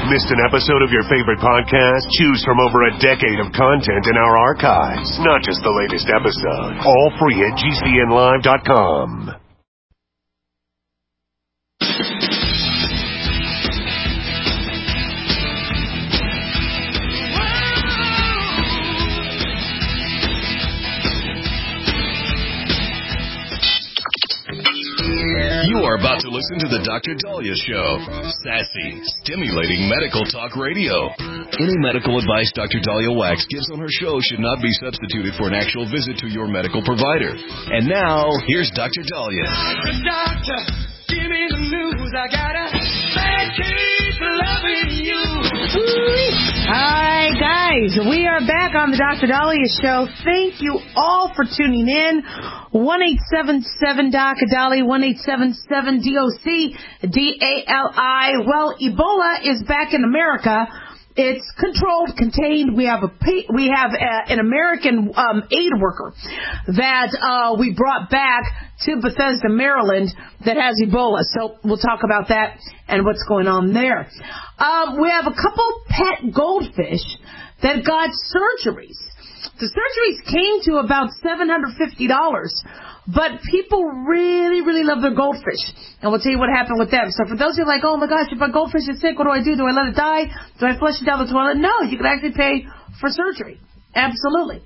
Missed an episode of your favorite podcast? Choose from over a decade of content in our archives. Not just the latest episode. All free at GCNlive.com. You are about to listen to the Dr. Dahlia Show. Sassy, stimulating medical talk radio. Any medical advice Dr. Dahlia Wax gives on her show should not be substituted for an actual visit to your medical provider. And now, here's Dr. Dahlia. Doctor, give me the news. I got a bad case of loving you. All right, guys, we are back on the Dr. Dahlia Show. Thank you all for tuning in. 1-877-DOC-DALI, 1-877-DOC-DALI. Well, Ebola is back in America. It's controlled, contained. We have an American aid worker that we brought back to Bethesda, Maryland, that has Ebola. So we'll talk about that and what's going on there. We have a couple pet goldfish that got surgeries. The surgeries came to about $750, but people really, really love their goldfish. And we'll tell you what happened with them. So for those who are like, oh my gosh, if my goldfish is sick, what do I do? Do I let it die? Do I flush it down the toilet? No, you can actually pay for surgery. Absolutely.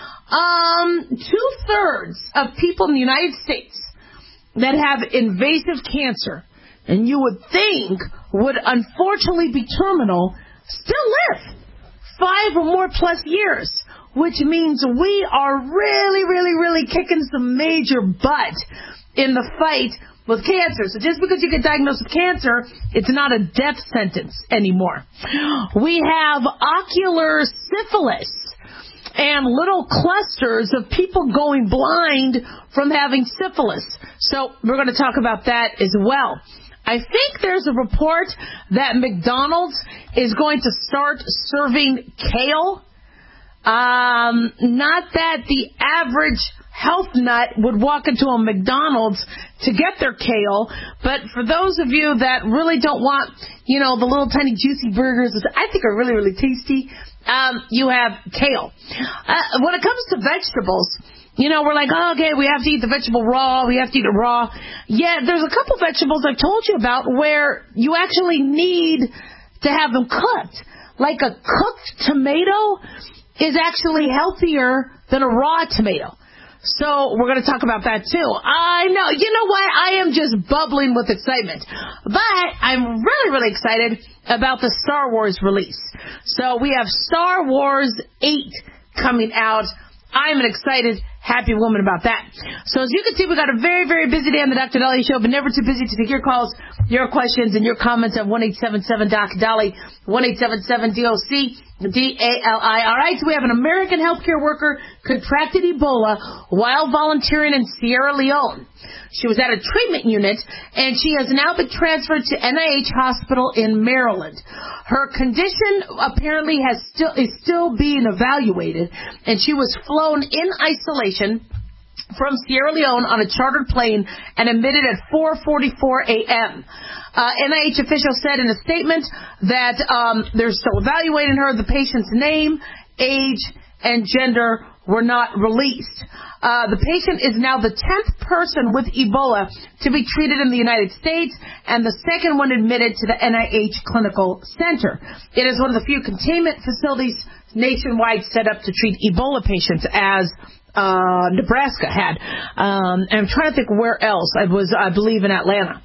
2/3 of people in the United States that have invasive cancer, and you would think would unfortunately be terminal, still live 5 or more plus years, which means we are really, really, really kicking some major butt in the fight with cancer. So just because you get diagnosed with cancer, it's not a death sentence anymore. We have ocular syphilis and little clusters of people going blind from having syphilis. So we're going to talk about that as well. I think there's a report that McDonald's is going to start serving kale. Not that the average health nut would walk into a McDonald's to get their kale, but for those of you that really don't want, the little tiny juicy burgers, which I think are really, really tasty, you have kale. When it comes to vegetables, we're like, oh, okay, we have to eat the vegetable raw. We have to eat it raw. Yeah, there's a couple vegetables I've told you about where you actually need to have them cooked. Like a cooked tomato is actually healthier than a raw tomato. So we're going to talk about that too. I know. You know what? I am just bubbling with excitement. But I'm really, really excited about the Star Wars release. So we have Star Wars 8 coming out. I'm an excited, happy woman about that. So as you can see, we got a very, very busy day on the Dr. Dahlia Show, but never too busy to take your calls, your questions, and your comments at 1-877-DOC-DALI, 1-877-DOC-DALI. All right, so we have an American healthcare worker contracted Ebola while volunteering in Sierra Leone. She was at a treatment unit, and she has now been transferred to NIH Hospital in Maryland. Her condition apparently is still being evaluated, and she was flown in isolation from Sierra Leone on a chartered plane and admitted at 4:44 a.m. NIH officials said in a statement that they're still evaluating her. The patient's name, age, and gender were not released. The patient is now the 10th person with Ebola to be treated in the United States and the second one admitted to the NIH Clinical Center. It is one of the few containment facilities nationwide set up to treat Ebola patients, as Nebraska had. And I'm trying to think where else. I believe, in Atlanta.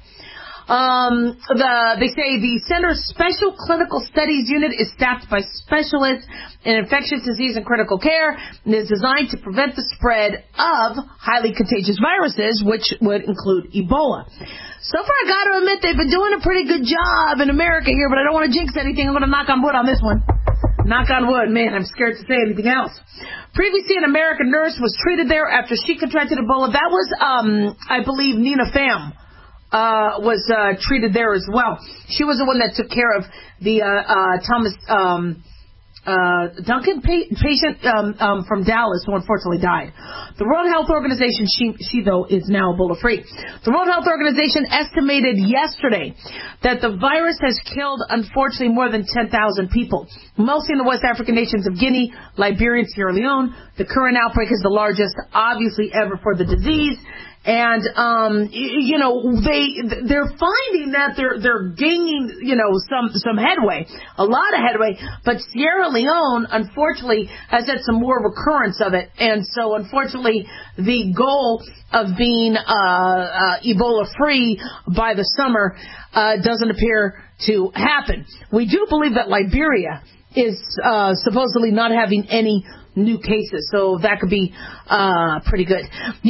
They say the center's special clinical studies unit is staffed by specialists in infectious disease and critical care and is designed to prevent the spread of highly contagious viruses, which would include Ebola. So far, I got to admit, they've been doing a pretty good job in America here, but I don't want to jinx anything. I'm going to knock on wood on this one. Knock on wood. Man, I'm scared to say anything else. Previously, an American nurse was treated there after she contracted Ebola. That was, I believe, Nina Pham. Was treated there as well. She was the one that took care of the Thomas Duncan patient from Dallas who unfortunately died. The World Health Organization, she though is now Ebola-free. The World Health Organization estimated yesterday that the virus has killed, unfortunately, more than 10,000 people, mostly in the West African nations of Guinea, Liberia, and Sierra Leone. The current outbreak is the largest, obviously, ever for the disease. And, they're finding that they're gaining, some headway, a lot of headway, but Sierra Leone, unfortunately, has had some more recurrence of it. And so, unfortunately, the goal of being, Ebola-free by the summer, doesn't appear to happen. We do believe that Liberia is, supposedly not having any new cases, so that could be pretty good.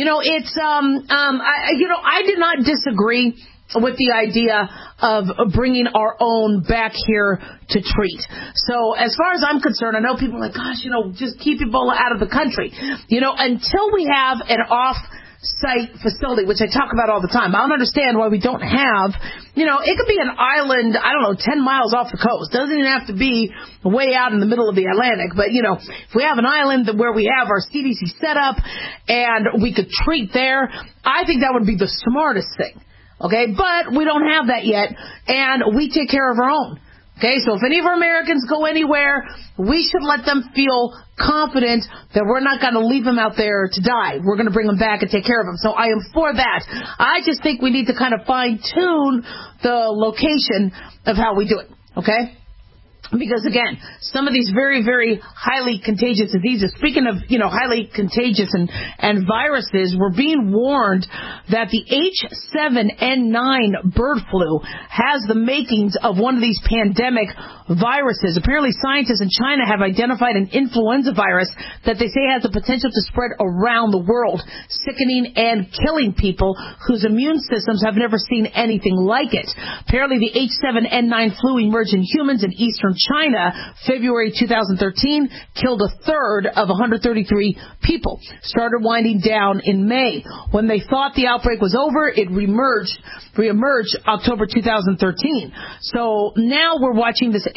I did not disagree with the idea of bringing our own back here to treat. So as far as I'm concerned, I know people are like, gosh, just keep Ebola out of the country. Until we have an off-site facility, which I talk about all the time. I don't understand why we don't have, it could be an island, 10 miles off the coast. Doesn't even have to be way out in the middle of the Atlantic. But, if we have an island where we have our CDC set up and we could treat there, I think that would be the smartest thing. Okay, but we don't have that yet, and we take care of our own. Okay, so if any of our Americans go anywhere, we should let them feel confident that we're not going to leave them out there to die. We're going to bring them back and take care of them. So I am for that. I just think we need to kind of fine-tune the location of how we do it. Okay? Because, again, some of these very, very highly contagious diseases, speaking of, highly contagious and viruses, we're being warned that the H7N9 bird flu has the makings of one of these pandemic viruses. Apparently, scientists in China have identified an influenza virus that they say has the potential to spread around the world, sickening and killing people whose immune systems have never seen anything like it. Apparently, the H7N9 flu emerged in humans in eastern China, February 2013, killed a third of 133 people. Started winding down in May. When they thought the outbreak was over, it reemerged October 2013. So now we're watching this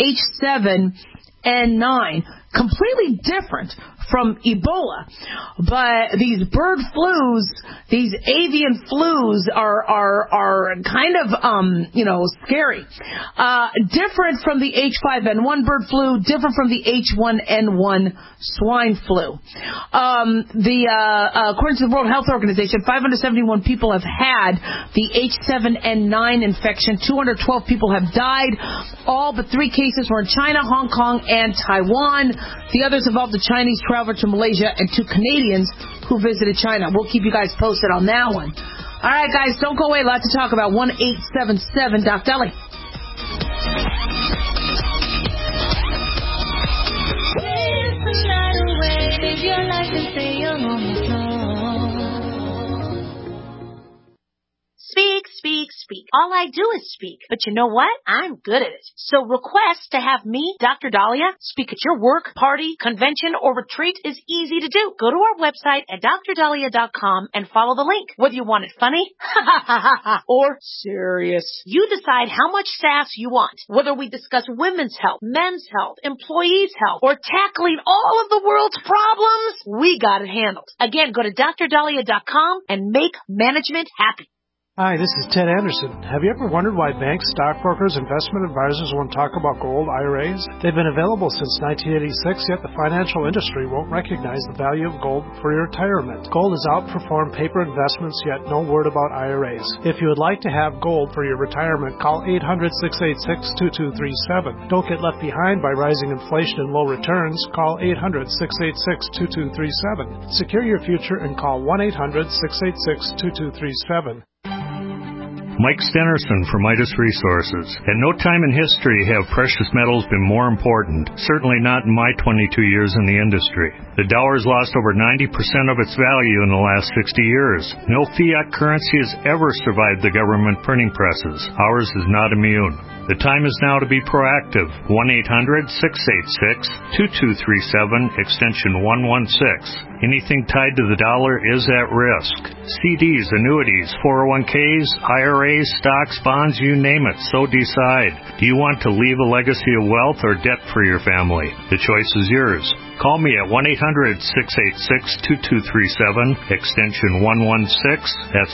H7N9, completely different from Ebola. But these bird flus, these avian flus are kind of, scary. Different from the H5N1 bird flu, different from the H1N1 swine flu. According to the World Health Organization, 571 people have had the H7N9 infection. 212 people have died. All but 3 cases were in China, Hong Kong, and Taiwan. The others involved a Chinese traveler to Malaysia and 2 Canadians who visited China. We'll keep you guys posted on that one. All right, guys, don't go away. A lot to talk about. 1-877-DOC-DELI. Speak, speak, speak. All I do is speak. But you know what? I'm good at it. So request to have me, Dr. Dahlia, speak at your work, party, convention, or retreat is easy to do. Go to our website at drdahlia.com and follow the link. Whether you want it funny, or serious. You decide how much sass you want. Whether we discuss women's health, men's health, employees' health, or tackling all of the world's problems, we got it handled. Again, go to drdahlia.com and make management happy. Hi, this is Ted Anderson. Have you ever wondered why banks, stockbrokers, investment advisors won't talk about gold IRAs? They've been available since 1986, yet the financial industry won't recognize the value of gold for your retirement. Gold has outperformed paper investments, yet no word about IRAs. If you would like to have gold for your retirement, call 800-686-2237. Don't get left behind by rising inflation and low returns. Call 800-686-2237. Secure your future and call 1-800-686-2237. Mike Stenerson from Midas Resources. At no time in history have precious metals been more important, certainly not in my 22 years in the industry. The dollar has lost over 90% of its value in the last 60 years. No fiat currency has ever survived the government printing presses. Ours is not immune. The time is now to be proactive. 1-800-686-2237, extension 116. Anything tied to the dollar is at risk. CDs, annuities, 401ks, IRAs, stocks, bonds, you name it. So decide. Do you want to leave a legacy of wealth or debt for your family? The choice is yours. Call me at 1-800-686-2237, extension 116. That's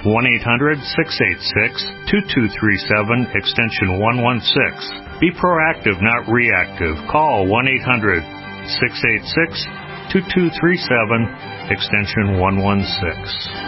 1-800-686-2237, extension 116. Be proactive, not reactive. Call 1-800-686-2237, extension 116.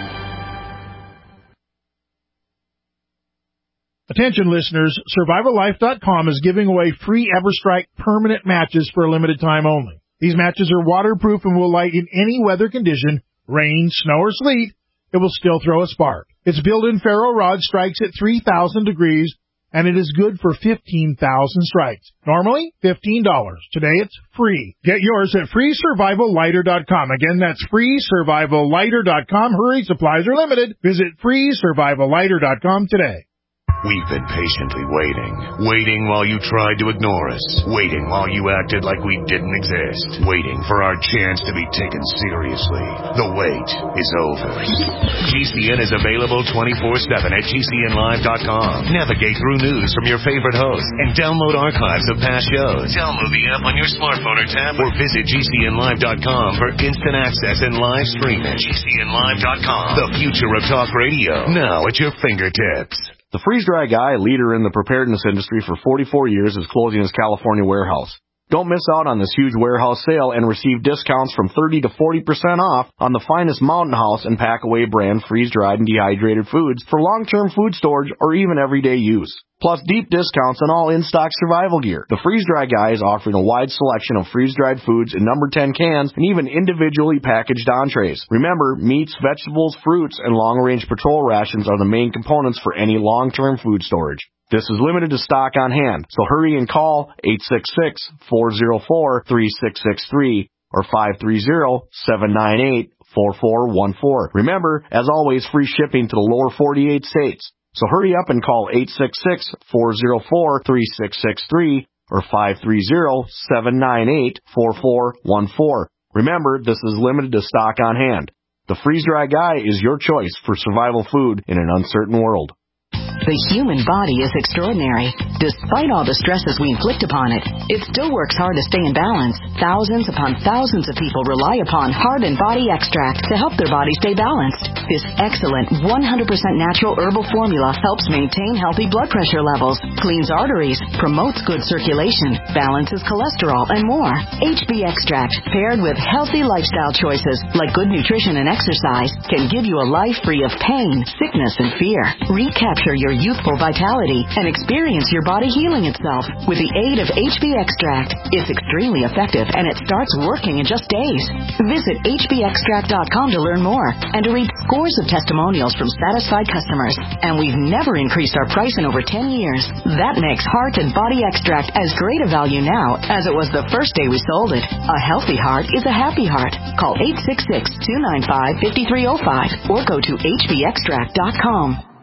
Attention listeners, SurvivalLife.com is giving away free EverStrike permanent matches for a limited time only. These matches are waterproof and will light in any weather condition, rain, snow, or sleet. It will still throw a spark. Its built-in ferro rod strikes at 3,000 degrees, and it is good for 15,000 strikes. Normally, $15. Today, it's free. Get yours at FreeSurvivalLighter.com. Again, that's FreeSurvivalLighter.com. Hurry, supplies are limited. Visit FreeSurvivalLighter.com today. We've been patiently waiting while you tried to ignore us, waiting while you acted like we didn't exist, waiting for our chance to be taken seriously. The wait is over. GCN is available 24/7 at GCNlive.com. Navigate through news from your favorite hosts and download archives of past shows. Download the app on your smartphone or tablet, or visit GCNlive.com for instant access and live streaming. GCNlive.com, the future of talk radio, now at your fingertips. The freeze-dry guy, leader in the preparedness industry for 44 years, is closing his California warehouse. Don't miss out on this huge warehouse sale and receive discounts from 30 to 40% off on the finest Mountain House and Packaway brand freeze-dried and dehydrated foods for long-term food storage or even everyday use. Plus deep discounts on all in-stock survival gear. The Freeze-Dry Guy is offering a wide selection of freeze-dried foods in number 10 cans and even individually packaged entrees. Remember, meats, vegetables, fruits, and long-range patrol rations are the main components for any long-term food storage. This is limited to stock on hand, so hurry and call 866-404-3663 or 530-798-4414. Remember, as always, free shipping to the lower 48 states. So hurry up and call 866-404-3663 or 530-798-4414. Remember, this is limited to stock on hand. The Freeze-Dry Guy is your choice for survival food in an uncertain world. The human body is extraordinary. Despite all the stresses we inflict upon it, it still works hard to stay in balance. Thousands upon thousands of people rely upon Heart and Body Extract to help their body stay balanced. This excellent 100% natural herbal formula helps maintain healthy blood pressure levels, cleans arteries, promotes good circulation, balances cholesterol, and more. HB Extract, paired with healthy lifestyle choices like good nutrition and exercise, can give you a life free of pain, sickness, and fear. Recapture your youthful vitality and experience your body healing itself with the aid of HB Extract. It's extremely effective and it starts working in just days. Visit hbextract.com to learn more and to read scores of testimonials from satisfied customers. And we've never increased our price in over 10 years. That makes Heart and Body Extract as great a value now as it was the first day we sold it. A healthy heart is a happy heart. Call 866-295-5305 or go to hbextract.com.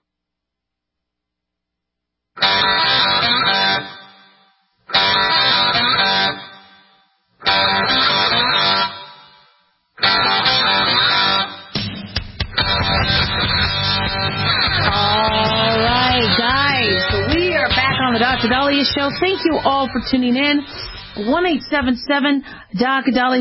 The Dr. Dahlia Show. Thank you all for tuning in. 1-877-Dr. Dahlia,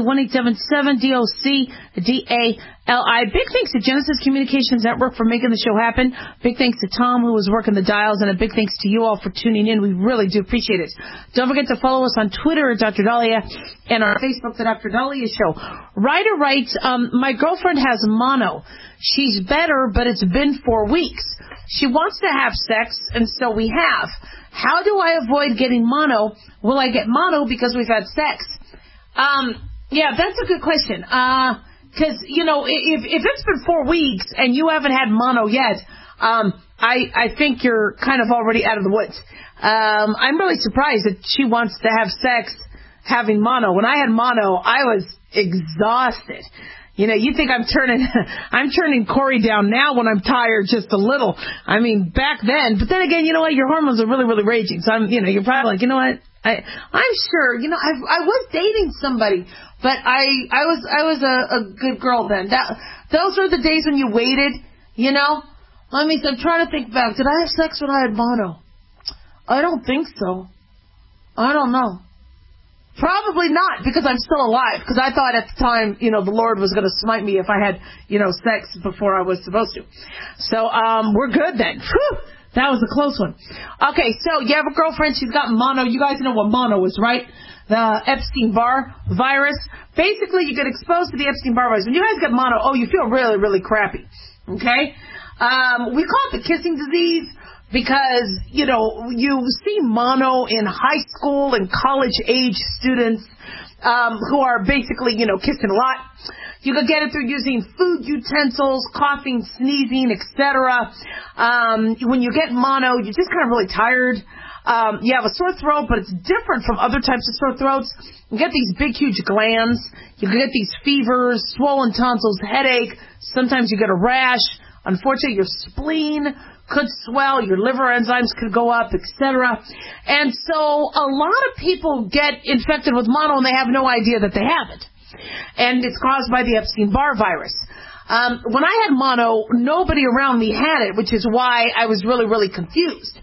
1-877-DOC-DALI. Big thanks to Genesis Communications Network for making the show happen. Big thanks to Tom, who was working the dials, and a big thanks to you all for tuning in. We really do appreciate it. Don't forget to follow us on Twitter at Dr. Dahlia and our Facebook, The Dr. Dahlia Show. Ryder writes, my girlfriend has mono. She's better, but it's been 4 weeks. She wants to have sex, and so we have. How do I avoid getting mono? Will I get mono because we've had sex? Yeah, that's a good question. Because, you know, if it's been 4 weeks and you haven't had mono yet, I think you're kind of already out of the woods. I'm really surprised that she wants to have sex having mono. When I had mono, I was exhausted. You know, you think I'm turning Corey down now when I'm tired just a little. I mean, back then. But then again, you know what? Your hormones are really, really raging. So you're probably like, you know what? I'm sure, I was dating somebody, but I was a good girl then. Those are the days when you waited, I'm trying to think back. Did I have sex when I had mono? I don't think so. I don't know. Probably not, because I'm still alive. Because I thought at the time, the Lord was going to smite me if I had, sex before I was supposed to. So, we're good then. Whew, that was a close one. Okay, so you have a girlfriend. She's got mono. You guys know what mono is, right? The Epstein-Barr virus. Basically, you get exposed to the Epstein-Barr virus. When you guys get mono, you feel really, really crappy. Okay? We call it the kissing disease. Because, you see mono in high school and college-age students who are basically, kissing a lot. You could get it through using food utensils, coughing, sneezing, etc. When you get mono, you're just kind of really tired. You have a sore throat, but it's different from other types of sore throats. You get these big, huge glands. You can get these fevers, swollen tonsils, headache. Sometimes you get a rash. Unfortunately, your spleen could swell, your liver enzymes could go up, etc. And so a lot of people get infected with mono and they have no idea that they have it. And it's caused by the Epstein-Barr virus. When I had mono, nobody around me had it, which is why I was really, really confused.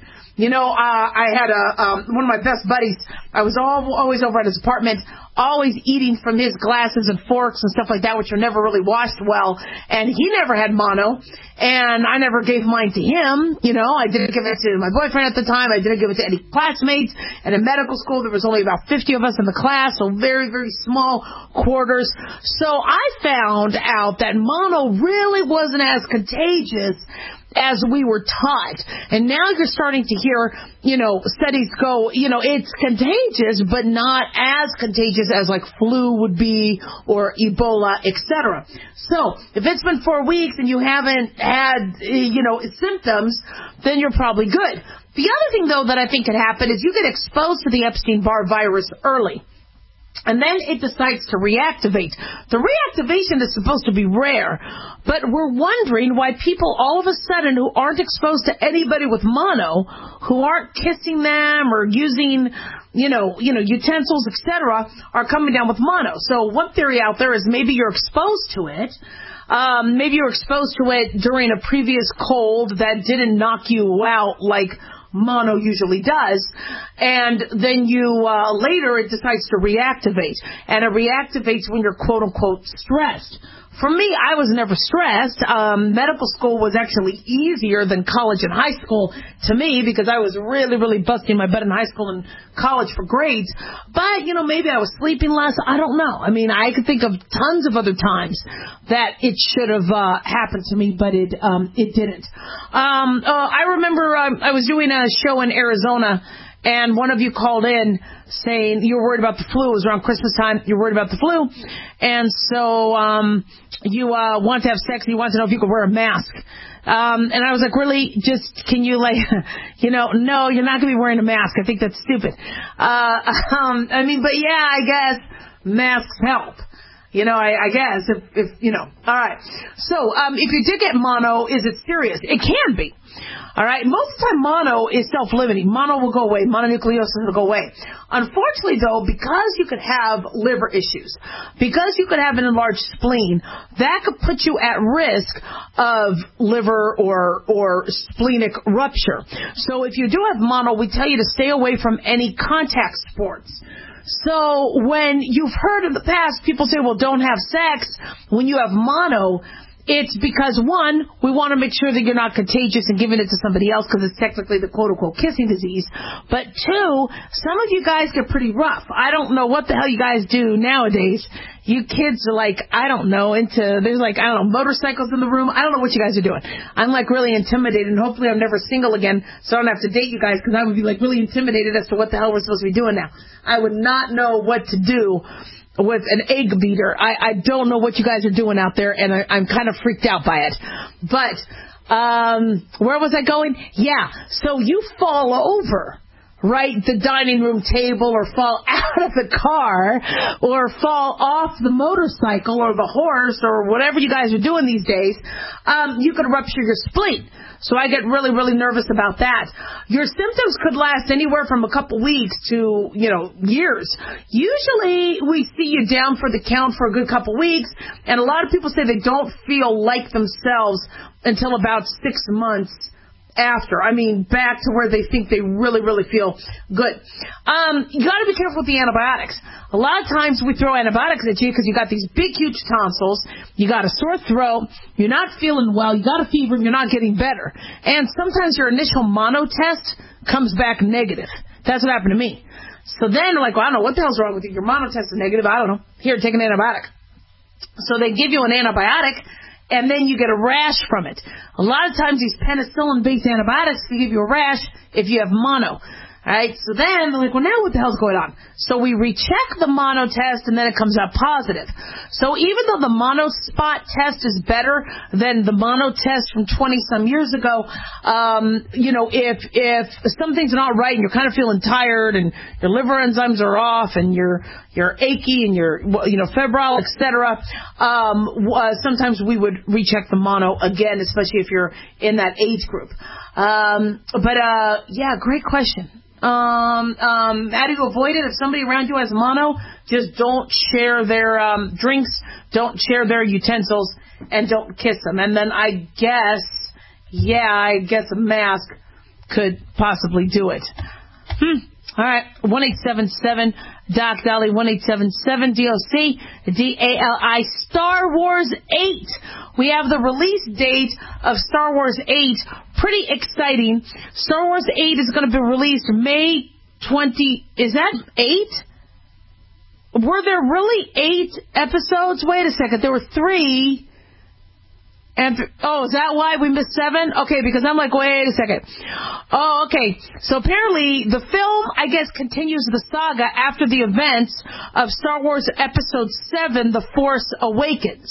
I had one of my best buddies. I was always over at his apartment, always eating from his glasses and forks and stuff like that, which are never really washed well. And he never had mono, and I never gave mine to him. I didn't give it to my boyfriend at the time. I didn't give it to any classmates. And in medical school, there was only about 50 of us in the class, so very, very small quarters. So I found out that mono really wasn't as contagious as we were taught. And now you're starting to hear, studies go, it's contagious, but not as contagious as like flu would be or Ebola, etc. So if it's been 4 weeks and you haven't had, symptoms, then you're probably good. The other thing, though, that I think could happen is you get exposed to the Epstein-Barr virus early. And then it decides to reactivate. The reactivation is supposed to be rare, but we're wondering why people all of a sudden who aren't exposed to anybody with mono, who aren't kissing them or using, utensils, etc., are coming down with mono. So one theory out there is maybe you're exposed to it. Maybe you're exposed to it during a previous cold that didn't knock you out like mono usually does, and then you later it decides to reactivate, and it reactivates when you're quote unquote stressed. For me, I was never stressed. Medical school was actually easier than college and high school to me because I was really, really busting my butt in high school and college for grades. But, maybe I was sleeping less. I don't know. I mean, I could think of tons of other times that it should have happened to me, but it didn't. I remember I was doing a show in Arizona, and one of you called in saying you were worried about the flu. It was around Christmas time. You were worried about the flu. And so you want to have sex and you want to know if you could wear a mask. And I was like, really? Just, can you no, you're not going to be wearing a mask. I think that's stupid. But yeah, I guess masks help. I guess if all right. So, if you did get mono, is it serious? It can be. All right. Most of the time, mono is self-limiting. Mono will go away. Mononucleosis will go away. Unfortunately, though, because you could have liver issues, because you could have an enlarged spleen, that could put you at risk of liver or splenic rupture. So if you do have mono, we tell you to stay away from any contact sports. So when you've heard in the past people say, well, don't have sex when you have mono, it's because, one, we want to make sure that you're not contagious and giving it to somebody else because it's technically the quote-unquote kissing disease. But, two, some of you guys get pretty rough. I don't know what the hell you guys do nowadays. You kids are like, there's motorcycles in the room. I don't know what you guys are doing. I'm really intimidated, and hopefully I'm never single again so I don't have to date you guys because I would be really intimidated as to what the hell we're supposed to be doing now. I would not know what to do with an egg beater. I don't know what you guys are doing out there, and I'm kind of freaked out by it. But where was I going? Yeah, so you fall over, right the dining room table or fall out of the car or fall off the motorcycle or the horse or whatever you guys are doing these days, you could rupture your spleen. So I get really, really nervous about that. Your symptoms could last anywhere from a couple weeks to, years. Usually we see you down for the count for a good couple weeks, and a lot of people say they don't feel like themselves until about 6 months after. I mean, back to where they think they really, really feel good. You got to be careful with the antibiotics. A lot of times we throw antibiotics at you because you got these big, huge tonsils, you got a sore throat, you're not feeling well, you got a fever, and you're not getting better. And sometimes your initial mono test comes back negative. That's what happened to me. So then, I don't know, what the hell's wrong with you? Your mono test is negative. I don't know. Here, take an antibiotic. So they give you an antibiotic, and then you get a rash from it. A lot of times these penicillin-based antibiotics can give you a rash if you have mono. All right, so then they're like, well, now what the hell's going on? So we recheck the mono test, and then it comes out positive. So even though the mono spot test is better than the mono test from 20-some years ago, if something's not right and you're kind of feeling tired and your liver enzymes are off and you're achy and you're febrile, etc., sometimes we would recheck the mono again, especially if you're in that age group. Great question. How do you avoid it? If somebody around you has mono, just don't share their drinks, don't share their utensils, and don't kiss them. And then I guess a mask could possibly do it. All right, 1-877-DOC Dolly, 1-877-DOC-DALI. Star Wars 8. We have the release date of Star Wars 8. Pretty exciting. Star Wars 8 is going to be released May 20. Is that 8? Were there really 8 episodes? Wait a second. There were 3. And is that why we missed 7? Okay, because I'm like, wait a second. Oh, okay. So apparently the film, I guess, continues the saga after the events of Star Wars Episode 7, The Force Awakens.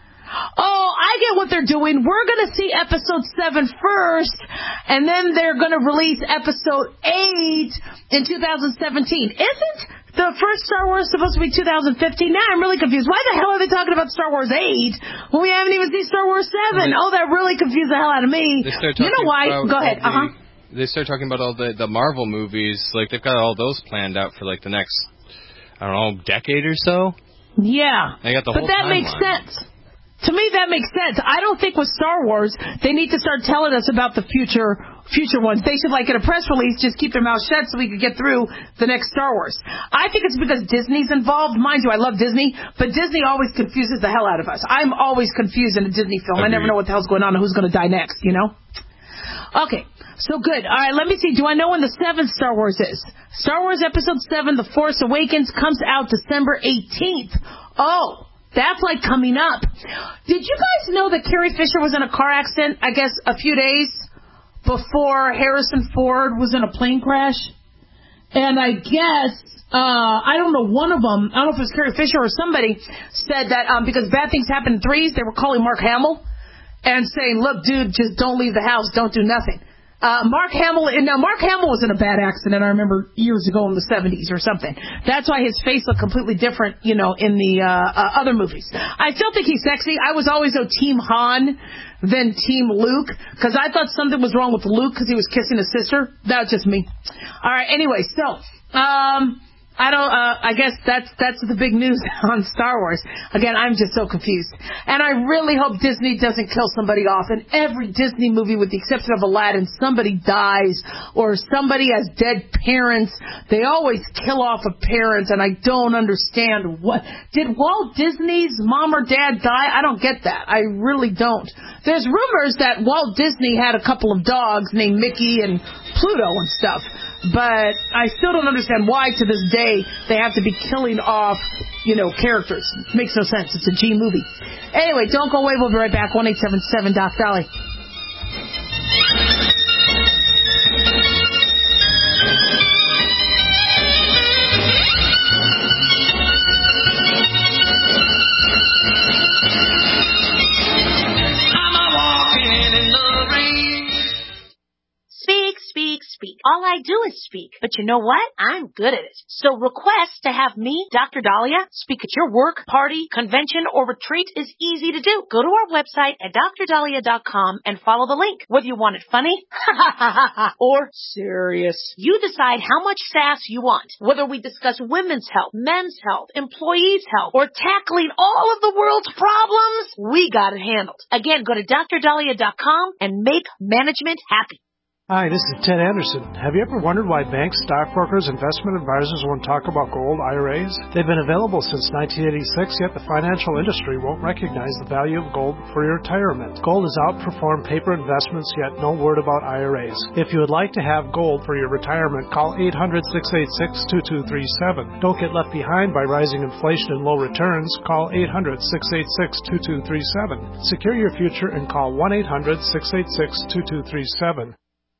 Oh, I get what they're doing. We're going to see Episode 7 first, and then they're going to release Episode 8 in 2017. Isn't the first Star Wars supposed to be 2015? Now I'm really confused. Why the hell are they talking about Star Wars 8 when we haven't even seen Star Wars 7? Oh, that really confused the hell out of me. You know why? Go ahead. They start talking about all the Marvel movies. They've got all those planned out for the next, decade or so. Yeah. They got the whole that timeline. Makes sense. To me, that makes sense. I don't think with Star Wars, they need to start telling us about the future ones. They should, in a press release, just keep their mouth shut so we could get through the next Star Wars. I think it's because Disney's involved. Mind you, I love Disney, but Disney always confuses the hell out of us. I'm always confused in a Disney film. Agreed. I never know what the hell's going on and who's going to die next, Okay, so good. All right, let me see. Do I know when the 7th Star Wars is? Star Wars Episode 7, The Force Awakens, comes out December 18th. Oh, that's coming up. Did you guys know that Carrie Fisher was in a car accident, I guess, a few days before Harrison Ford was in a plane crash? And I guess, I don't know, one of them, I don't know if it was Carrie Fisher or somebody, said that because bad things happen in threes, they were calling Mark Hamill and saying, look, dude, just don't leave the house, don't do nothing. Mark Hamill was in a bad accident, I remember, years ago in the 70s or something. That's why his face looked completely different, in the other movies. I still think he's sexy. I was always Team Han than Team Luke, because I thought something was wrong with Luke because he was kissing his sister. That was just me. All right, anyway, so, I guess that's the big news on Star Wars. Again, I'm just so confused. And I really hope Disney doesn't kill somebody off. In every Disney movie, with the exception of Aladdin, somebody dies or somebody has dead parents. They always kill off a parent, and I don't understand what. Did Walt Disney's mom or dad die? I don't get that. I really don't. There's rumors that Walt Disney had a couple of dogs named Mickey and Pluto and stuff. But I still don't understand why, to this day, they have to be killing off, characters. It makes no sense. It's a G movie. Anyway, don't go away. We'll be right back. 1-877-DOC Dolly. Speak. All I do is speak. But you know what? I'm good at it. So request to have me, Dr. Dahlia, speak at your work, party, convention, or retreat is easy to do. Go to our website at drdahlia.com and follow the link. Whether you want it funny, or serious, you decide how much sass you want. Whether we discuss women's health, men's health, employees' health, or tackling all of the world's problems, we got it handled. Again, go to drdahlia.com and make management happy. Hi, this is Ted Anderson. Have you ever wondered why banks, stockbrokers, investment advisors won't talk about gold IRAs? They've been available since 1986, yet the financial industry won't recognize the value of gold for your retirement. Gold has outperformed paper investments, yet no word about IRAs. If you would like to have gold for your retirement, call 800-686-2237. Don't get left behind by rising inflation and low returns. Call 800-686-2237. Secure your future and call 1-800-686-2237.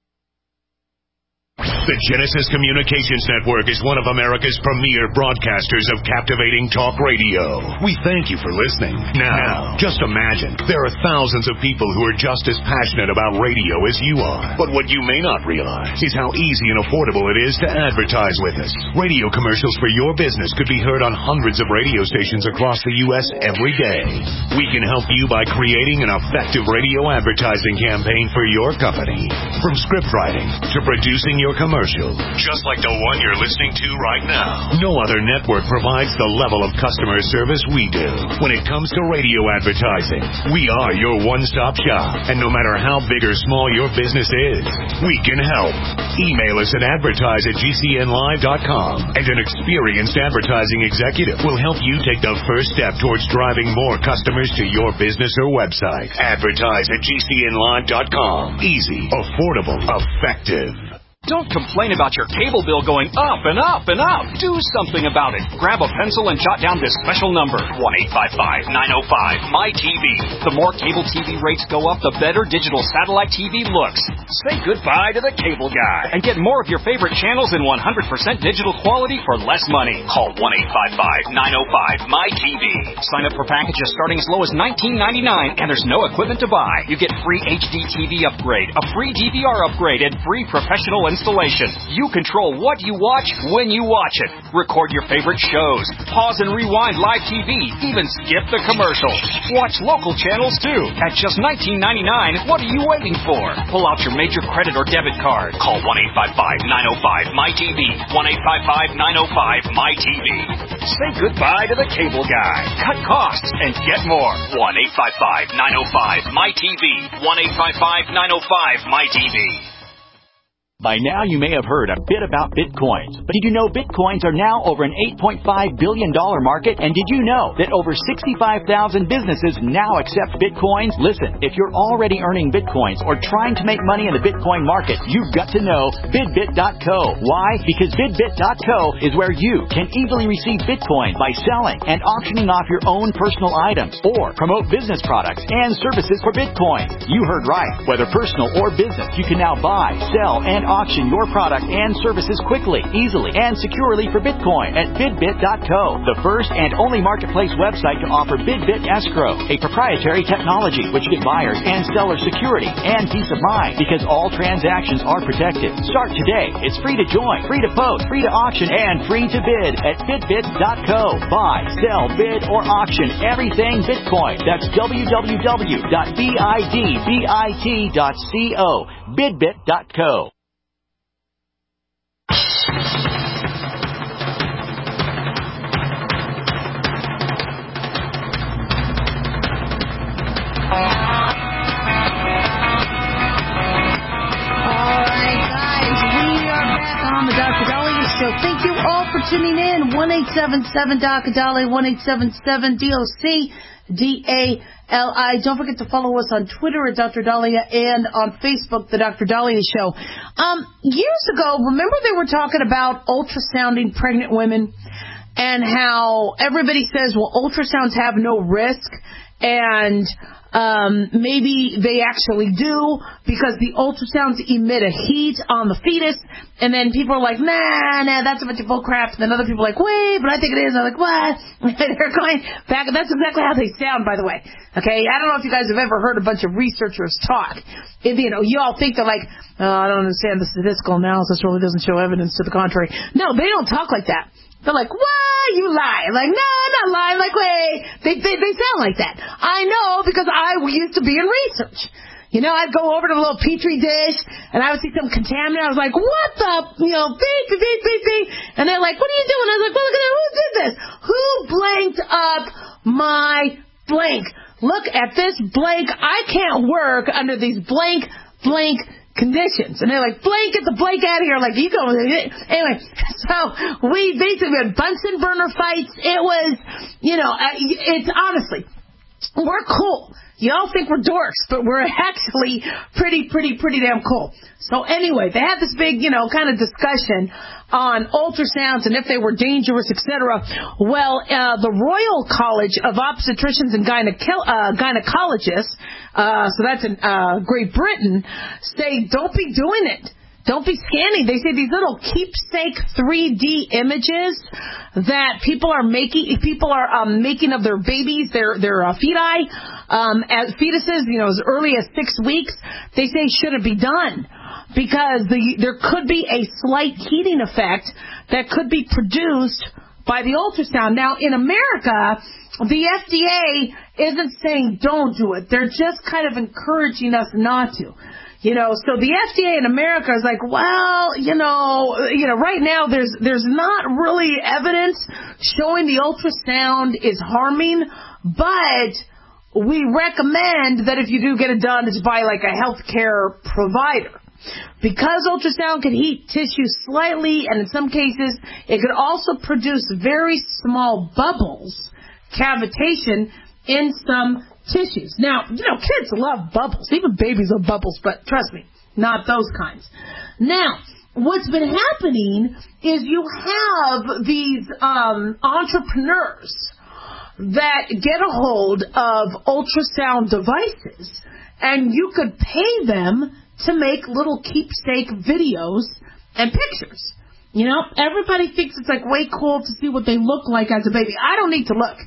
The Genesis Communications Network is one of America's premier broadcasters of captivating talk radio. We thank you for listening. Now, just imagine, there are thousands of people who are just as passionate about radio as you are. But what you may not realize is how easy and affordable it is to advertise with us. Radio commercials for your business could be heard on hundreds of radio stations across the U.S. every day. We can help you by creating an effective radio advertising campaign for your company. From script writing to producing your commercial, just like the one you're listening to right now. No other network provides the level of customer service we do. When it comes to radio advertising, we are your one-stop shop. And no matter how big or small your business is, we can help. Email us at advertise@gcnlive.com, and an experienced advertising executive will help you take the first step towards driving more customers to your business or website. Advertise@gcnlive.com. Easy, affordable, effective. Don't complain about your cable bill going up and up and up. Do something about it. Grab a pencil and jot down this special number, 1-855-905-MY-TV. The more cable TV rates go up, the better digital satellite TV looks. Say goodbye to the cable guy and get more of your favorite channels in 100% digital quality for less money. Call 1-855-905-MY-TV. Sign up for packages starting as low as $19.99, and there's no equipment to buy. You get free HD TV upgrade, a free DVR upgrade, and free professional installation. You control what you watch when you watch it. Record your favorite shows. Pause and rewind live TV. Even skip the commercials. Watch local channels too. At just $19.99, what are you waiting for? Pull out your major credit or debit card. Call 1-855-905-MY-TV. 1-855-905-MY-TV. Say goodbye to the cable guy. Cut costs and get more. 1-855-905-MY-TV. 1-855-905-MY-TV. By now, you may have heard a bit about Bitcoins. But did you know Bitcoins are now over an $8.5 billion market? And did you know that over 65,000 businesses now accept Bitcoins? Listen, if you're already earning Bitcoins or trying to make money in the Bitcoin market, you've got to know BidBit.co. Why? Because BidBit.co is where you can easily receive Bitcoin by selling and auctioning off your own personal items or promote business products and services for Bitcoin. You heard right. Whether personal or business, you can now buy, sell, and auction your product and services quickly, easily, and securely for Bitcoin at BidBit.co, the first and only marketplace website to offer BidBit Escrow, a proprietary technology which gives buyers and sellers security and peace of mind because all transactions are protected. Start today. It's free to join, free to post, free to auction, and free to bid at BidBit.co. Buy, sell, bid, or auction everything Bitcoin. That's www.bidbit.co. BidBit.co. Thank you all for tuning in. 1-877-DOC-A-DOLLY, 1-877-DOC-DALI. Don't forget to follow us on Twitter at Dr. Dahlia and on Facebook, The Dr. Dahlia Show. Years ago, remember they were talking about ultrasounding pregnant women and how everybody says, well, ultrasounds have no risk and Maybe they actually do because the ultrasounds emit a heat on the fetus, and then people are like, nah, that's a bunch of bull crap. And then other people are like, wait, but I think it is. I'm like, what? They're going back. That's exactly how they sound, by the way. Okay, I don't know if you guys have ever heard a bunch of researchers talk. If, you all think they're like, I don't understand the statistical analysis really doesn't show evidence to the contrary. No, they don't talk like that. They're like, what? You lie. I'm like, no, I'm not lying. I'm like, wait. They sound like that. I know because I used to be in research. I'd go over to the little petri dish, and I would see some contaminant. I was like, what the, beep. And they're like, what are you doing? I was like, well, look at that. Who did this? Who blanked up my blank? Look at this blank. I can't work under these blank conditions. And they're like, get the blank out of here. Like, you go. Anyway, so we basically had Bunsen burner fights. It was, it's honestly, we're cool. Y'all think we're dorks, but we're actually pretty damn cool. So anyway, they had this big, kind of discussion on ultrasounds and if they were dangerous, etc. Well, the Royal College of Obstetricians and Gynecologists, so that's in Great Britain, say don't be doing it. Don't be scanning. They say these little keepsake 3D images that people are making of their babies, their feti, as fetuses, as early as 6 weeks. They say shouldn't be done because there could be a slight heating effect that could be produced by the ultrasound. Now, in America, the FDA isn't saying don't do it. They're just kind of encouraging us not to. So the FDA in America is like, well, right now there's not really evidence showing the ultrasound is harming, but we recommend that if you do get it done, it's by like a healthcare provider. Because ultrasound can heat tissue slightly, and in some cases, it could also produce very small bubbles, cavitation, in some tissues. Now, kids love bubbles. Even babies love bubbles, but trust me, not those kinds. Now, what's been happening is you have these entrepreneurs that get a hold of ultrasound devices, and you could pay them to make little keepsake videos and pictures. Everybody thinks it's like way cool to see what they look like as a baby. I don't need to look.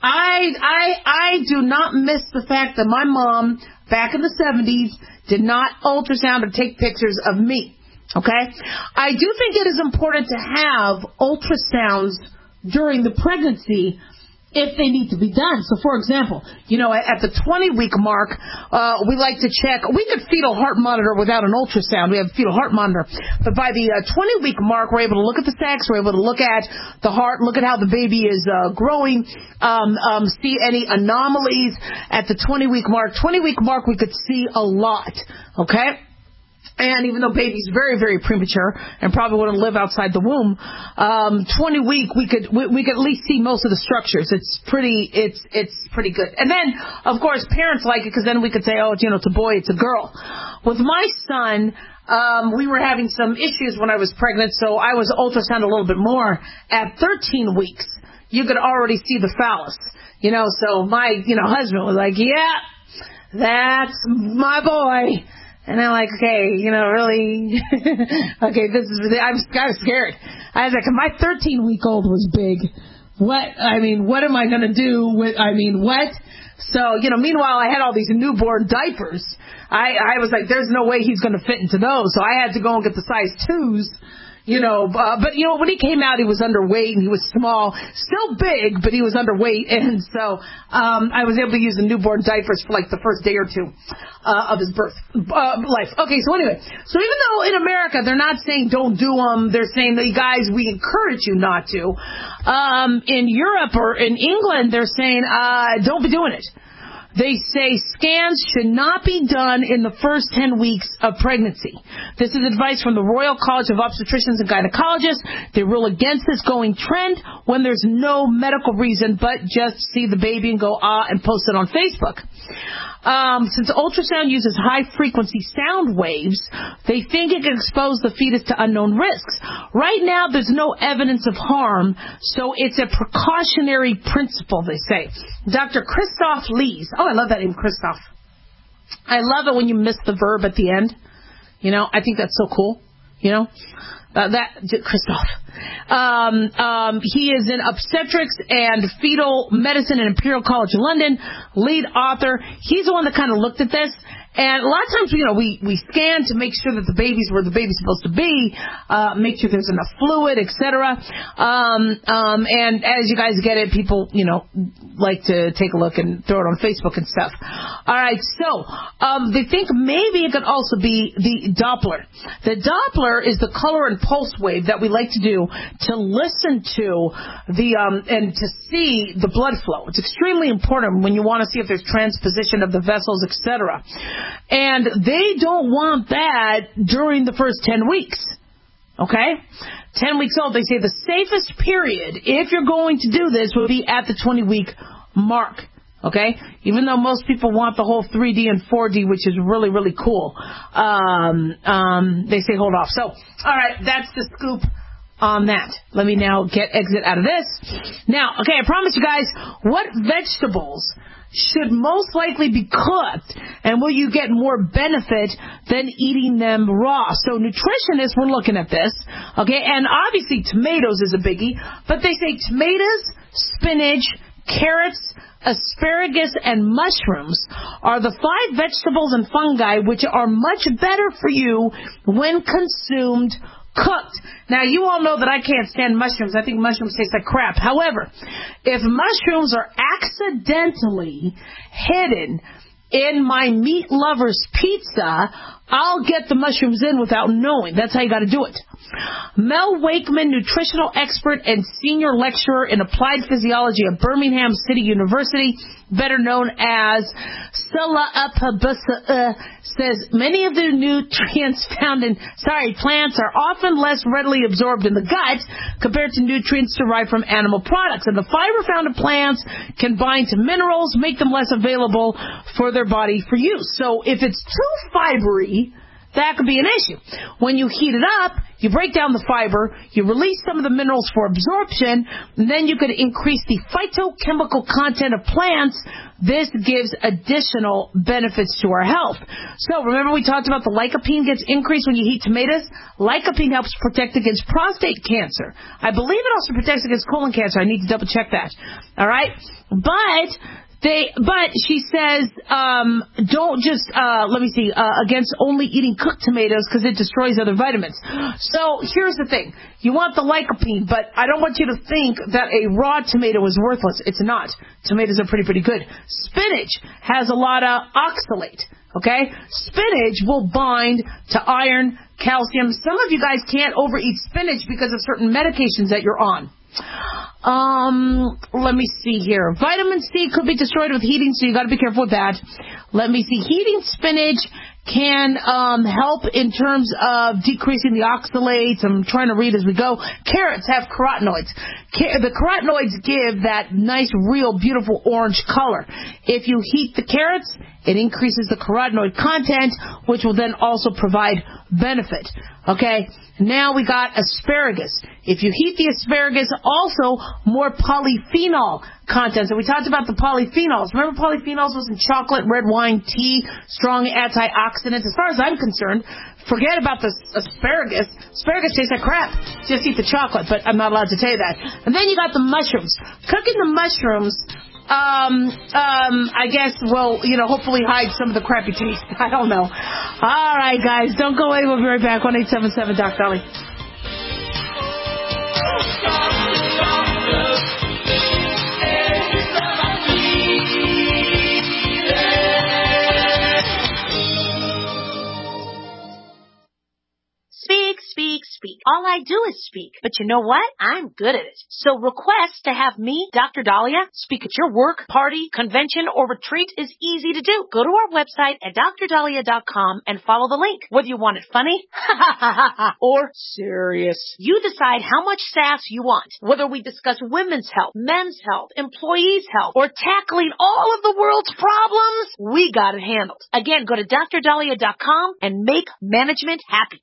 I do not miss the fact that my mom, back in the 70s, did not ultrasound or take pictures of me. Okay? I do think it is important to have ultrasounds during the pregnancy if they need to be done. So, for example, at the 20-week mark, we like to check. We could fetal heart monitor without an ultrasound. We have a fetal heart monitor. But by the 20-week mark, we're able to look at the sex. We're able to look at the heart, look at how the baby is growing, see any anomalies at the 20-week mark. 20-week mark, we could see a lot. Okay? And even though baby's very, very premature and probably wouldn't live outside the womb, 20-week we could at least see most of the structures. It's pretty good. And then, of course, parents like it because then we could say, oh, it's a boy, it's a girl. With my son, we were having some issues when I was pregnant, so I was ultrasound a little bit more. At 13 weeks, you could already see the phallus. So my, husband was like, yeah, that's my boy. And I'm like, okay, really? Okay, I was scared. I was like, my 13-week-old was big. What am I going to do with, what? So, meanwhile, I had all these newborn diapers. I was like, there's no way he's going to fit into those. So I had to go and get the size 2s. But when he came out, he was underweight and he was small, still big, but he was underweight. And so, I was able to use the newborn diapers for like the first day or two, of his birth, life. Okay. So anyway, so even though in America, they're not saying don't do them, they're saying, guys, we encourage you not to. In Europe or in England, they're saying, don't be doing it. They say scans should not be done in the first 10 weeks of pregnancy. This is advice from the Royal College of Obstetricians and Gynecologists. They rule against this going trend when there's no medical reason but just see the baby and go, and post it on Facebook. Since ultrasound uses high-frequency sound waves, they think it can expose the fetus to unknown risks. Right now, there's no evidence of harm, so it's a precautionary principle, they say. Dr. Christoph Lees. Oh, I love that name, Christoph. I love it when you miss the verb at the end. You know, I think that's so cool. You know, Christoph. He is in obstetrics and fetal medicine at Imperial College London, lead author. He's the one that kind of looked at this. And a lot of times, you know, we scan to make sure that the baby's where the baby's supposed to be, make sure there's enough fluid, etc. And as you guys get it, people, you know, like to take a look and throw it on Facebook and stuff. All right, so they think maybe it could also be the Doppler. The Doppler is the color and pulse wave that we like to do to listen to the and to see the blood flow. It's extremely important when you want to see if there's transposition of the vessels, etc. And they don't want that during the first 10 weeks. Okay? 10 weeks old, they say the safest period, if you're going to do this, would be at the 20-week mark. Okay? Even though most people want the whole 3D and 4D, which is really, really cool. They say hold off. So, all right, that's the scoop on that. Let me now exit out of this. Now, okay, I promise you guys, what vegetables should most likely be cooked, and will you get more benefit than eating them raw? So nutritionists were looking at this, okay, and obviously tomatoes is a biggie, but they say tomatoes, spinach, carrots, asparagus, and mushrooms are the 5 vegetables and fungi which are much better for you when consumed cooked. Now, you all know that I can't stand mushrooms. I think mushrooms taste like crap. However, if mushrooms are accidentally hidden in my meat lover's pizza, I'll get the mushrooms in without knowing. That's how you got to do it. Mel Wakeman, nutritional expert and senior lecturer in applied physiology at Birmingham City University, better known as Sula Apabusa, says many of the nutrients found in plants are often less readily absorbed in the gut compared to nutrients derived from animal products. And the fiber found in plants can bind to minerals, make them less available for their body for use. So if it's too fibery, that could be an issue. When you heat it up, you break down the fiber, you release some of the minerals for absorption, and then you could increase the phytochemical content of plants. This gives additional benefits to our health. So remember we talked about the lycopene gets increased when you heat tomatoes? Lycopene helps protect against prostate cancer. I believe it also protects against colon cancer. I need to double check that. All right? But she says, don't just, against only eating cooked tomatoes because it destroys other vitamins. So here's the thing. You want the lycopene, but I don't want you to think that a raw tomato is worthless. It's not. Tomatoes are pretty good. Spinach has a lot of oxalate. Okay? Spinach will bind to iron, calcium. Some of you guys can't overeat spinach because of certain medications that you're on. Let me see here. Vitamin C could be destroyed with heating, so you got to be careful with that. Let me see. Heating spinach can help in terms of decreasing the oxalates. I'm trying to read as we go. Carrots have carotenoids. The carotenoids give that nice, real, beautiful orange color. If you heat the carrots, it increases the carotenoid content, which will then also provide benefit. Okay, now we got asparagus. If you heat the asparagus, also more polyphenol content. So we talked about the polyphenols. Remember polyphenols was in chocolate, red wine, tea, strong antioxidants. As far as I'm concerned, forget about the asparagus. Asparagus tastes like crap. Just eat the chocolate, but I'm not allowed to tell you that. And then you got the mushrooms. Cooking the mushrooms, I guess, hopefully hide some of the crappy taste. I don't know. All right, guys, don't go away. We'll be right back. 1-877 Doc Dolly. Speak. All I do is speak. But you know what? I'm good at it. So request to have me, Dr. Dahlia, speak at your work, party, convention, or retreat is easy to do. Go to our website at drdahlia.com and follow the link. Whether you want it funny, or serious. You decide how much sass you want. Whether we discuss women's health, men's health, employees' health, or tackling all of the world's problems, we got it handled. Again, go to drdahlia.com and make management happy.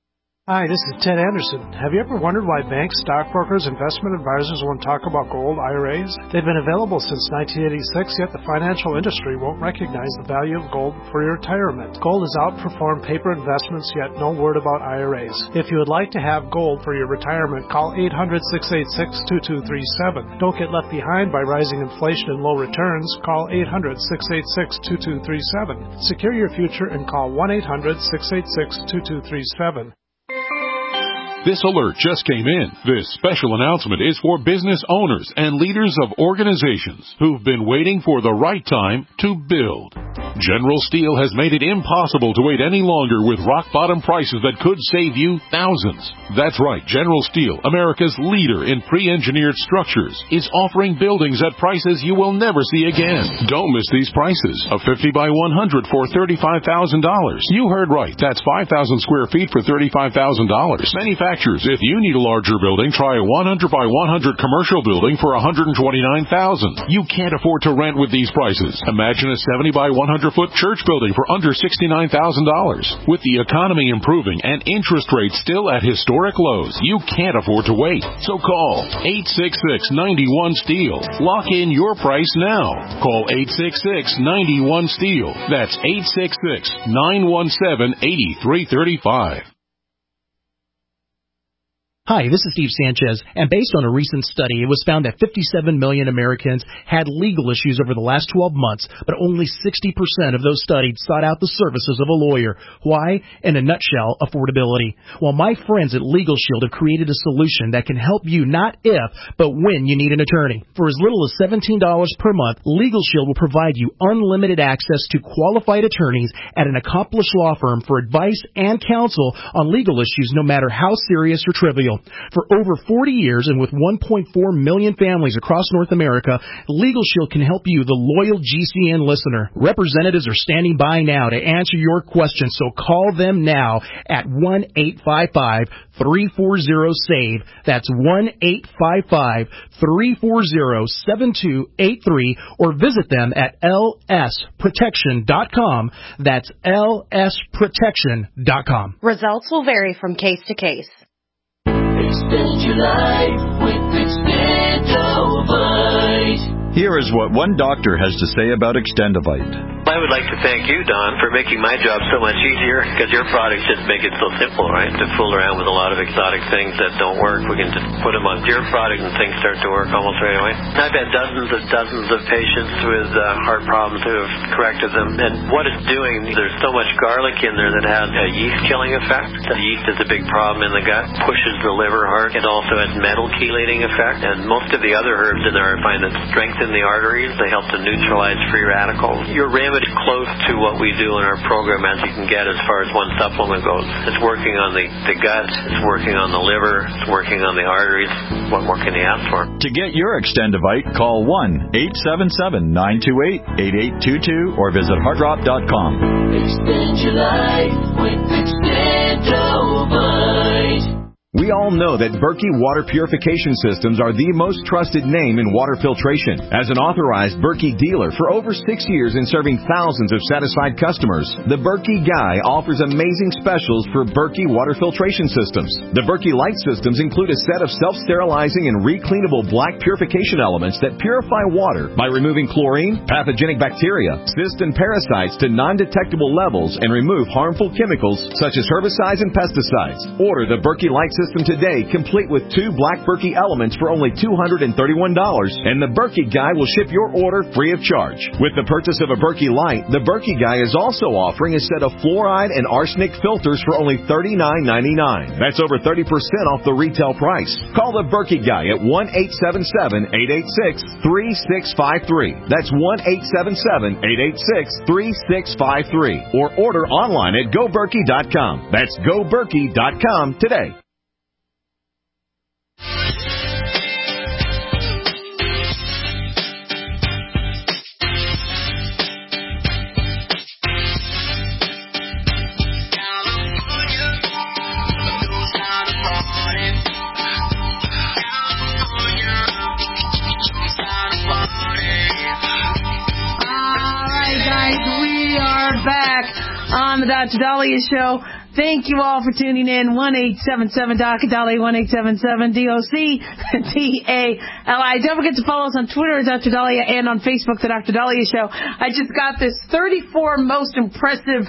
Hi, this is Ted Anderson. Have you ever wondered why banks, stockbrokers, investment advisors won't talk about gold IRAs? They've been available since 1986, yet the financial industry won't recognize the value of gold for your retirement. Gold has outperformed paper investments, yet no word about IRAs. If you would like to have gold for your retirement, call 800-686-2237. Don't get left behind by rising inflation and low returns. Call 800-686-2237. Secure your future and call 1-800-686-2237. This alert just came in. This special announcement is for business owners and leaders of organizations who've been waiting for the right time to build. General Steel has made it impossible to wait any longer with rock-bottom prices that could save you thousands. That's right, General Steel, America's leader in pre-engineered structures, is offering buildings at prices you will never see again. Don't miss these prices. A 50 by 100 for $35,000. You heard right. That's 5,000 square feet for $35,000. Manufacturers, if you need a larger building, try a 100 by 100 commercial building for $129,000. You can't afford to rent with these prices. Imagine a 70 by 100-foot church building for under $69,000. With the economy improving and interest rates still at historic lows, you can't afford to wait. So call 866-91-STEEL. Lock in your price now. Call 866-91-STEEL. That's 866-917-8335. Hi, this is Steve Sanchez, and based on a recent study, it was found that 57 million Americans had legal issues over the last 12 months, but only 60% of those studied sought out the services of a lawyer. Why? In a nutshell, affordability. Well, my friends at Legal Shield have created a solution that can help you not if, but when you need an attorney. For as little as $17 per month, Legal Shield will provide you unlimited access to qualified attorneys at an accomplished law firm for advice and counsel on legal issues, no matter how serious or trivial. For over 40 years and with 1.4 million families across North America, Legal Shield can help you, the loyal GCN listener. Representatives are standing by now to answer your questions, so call them now at 1-855-340-SAVE. That's 1-855-340-7283, or visit them at lsprotection.com. That's lsprotection.com. Results will vary from case to case. Extend your life with Extendovite. Here is what one doctor has to say about Extendovite. I would like to thank you, Don, for making my job so much easier, because your products just make it so simple, right? To fool around with a lot of exotic things that don't work, we can just put them on your product and things start to work almost right away. I've had dozens of patients with heart problems who have corrected them, and what it's doing, there's so much garlic in there that has a yeast-killing effect. The yeast is a big problem in the gut, pushes the liver hard. It also has metal chelating effect, and most of the other herbs in there I find that strengthen the arteries. They help to neutralize free radicals. Your remedy close to what we do in our program as you can get as far as one supplement goes. It's working on the gut, it's working on the liver, it's working on the arteries. What more can you ask for? To get your Extendovite, call 1-877-928-8822 or visit heartdrop.com. Extend your life with Extendovite. We all know that Berkey Water Purification Systems are the most trusted name in water filtration. As an authorized Berkey dealer for over 6 years and serving thousands of satisfied customers, the Berkey Guy offers amazing specials for Berkey Water Filtration Systems. The Berkey Light Systems include a set of self-sterilizing and recleanable black purification elements that purify water by removing chlorine, pathogenic bacteria, cysts, and parasites to non-detectable levels and remove harmful chemicals such as herbicides and pesticides. Order the Berkey Light System today, complete with 2 black Berkey elements for only $231, and the Berkey Guy will ship your order free of charge. With the purchase of a Berkey Light, the Berkey Guy is also offering a set of fluoride and arsenic filters for only $39.99. That's over 30% off the retail price. Call the Berkey Guy at 1-877-886-3653. That's 1-877-886-3653. Or order online at GoBerkey.com. That's GoBerkey.com today. On the Dr. Dahlia Show. Thank you all for tuning in. 1-877-DOC-DALI, 1-877-DOC-DALI. Don't forget to follow us on Twitter at Dr. Dahlia and on Facebook, The Dr. Dahlia Show. I just got this 34 most impressive